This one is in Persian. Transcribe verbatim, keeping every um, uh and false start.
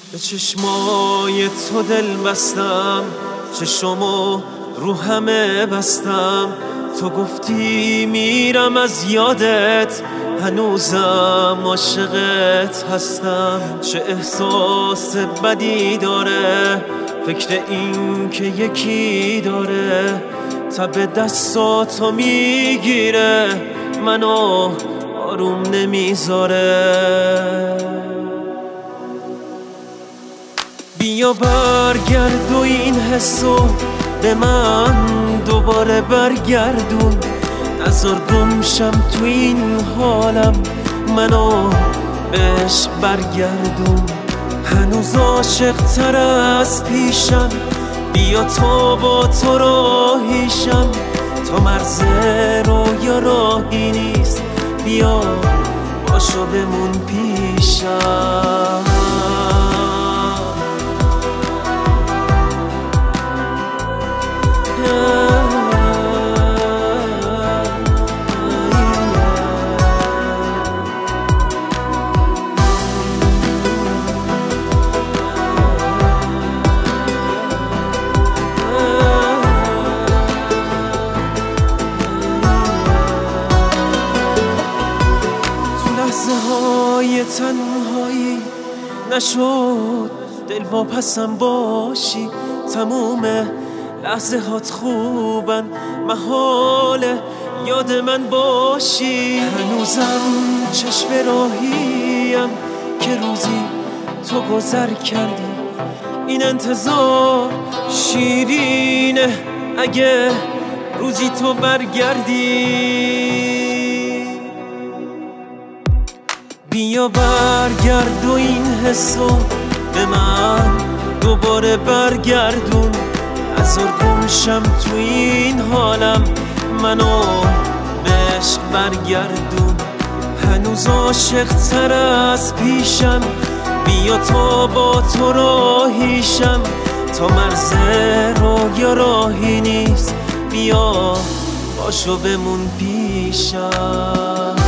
به چشمای تو دل بستم، چشمو رو همه بستم. تو گفتی میرم از یادت، هنوزم عاشقت هستم. چه احساس بدی داره فکر این که یکی داره تب دستاتو میگیره، منو آروم نمیذاره. بیا برگرد و این حسو به من دوباره برگردون، نذار گمشم تو این حالم، منو بهش برگردون. هنوز عاشق تر از پیشم، بیا تو با تو راهیشم. تا مرز رویا راهی نیست، بیا باشو بمون پیشم. لحظه های تنهایی نشد دل واپسم باشی، تموم لحظه هات خوبن، محاله یاد من باشی. هنوزم چشم راهیم که روزی تو گذر کردی، این انتظار شیرینه اگه روزی تو برگردی. بیا برگرد و این حسو به من دوباره برگردون، نذار گمشم تو این حالم، منو به عشق برگردون. هنوز عاشق تر از پیشم، بیا تا با تو راهیشم. تا مرز رویا راهی نیست، بیا باشو بمون پیشم.